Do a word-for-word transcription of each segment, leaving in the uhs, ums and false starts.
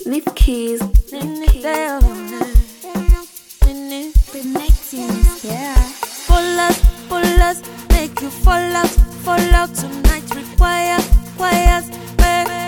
Leaf keys, leaf keys. Connecting, yeah. Pull us, pull us, make you fall out, fall out tonight. Require, requires, baby.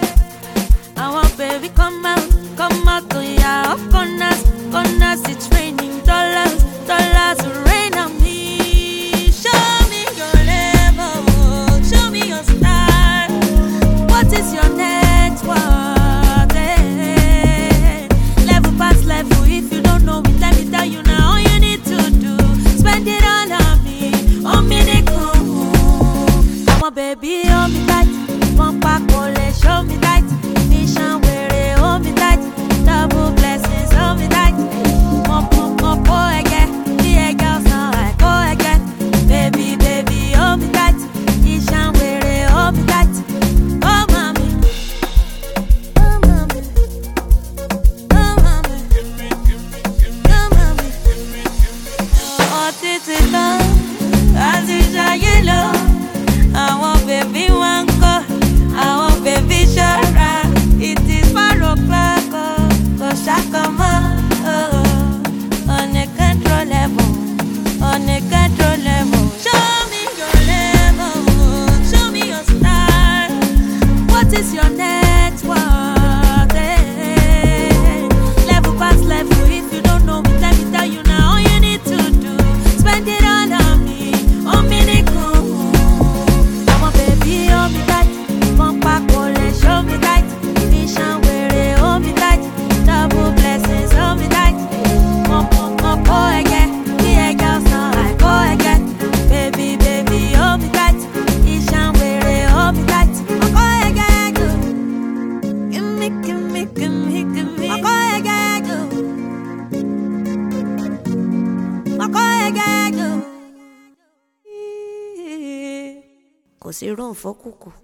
I want baby come out, come out to ya. Up on us, on us. It's raining dollars, dollars rain on me. Show me your level, show me your style. What is your net worth? Eh? Level past level. If you don't know it, let me tell you now. All you need to do, spend it all on me, on me they cool. I want baby on me tight, one pack ole, show me tight. Mission where hold me tight, double blessings hold me tight. More, more, more, boy again, yeah girls now I go again. Baby, baby hold me tight, mission where hold me tight. Oh mommy, oh mommy, oh mommy, oh mommy. Oh titi done, as is a yellow. I want baby one go, I want baby shara. It is four o'clock, oh, go shakama, oh, uncontrollable, uncontrollable. Show me your level, show me your style. What is your net worth? Eh? Level past level. If you don't know me, let me tell you now. All you need to do, spend it all on me, on me they cool. I'm a baby, hold me tight, one pack ole, show me tight. Mission where hold me tight, double blessings hold me tight. More, more, more, go again, yeah girls now I go again. Baby, baby hold me tight, Mission where hold me tight. I go again, go. Give me, give me, give me, give me. I go again, go. I go again, go. Kò sí room fọ́kùkù.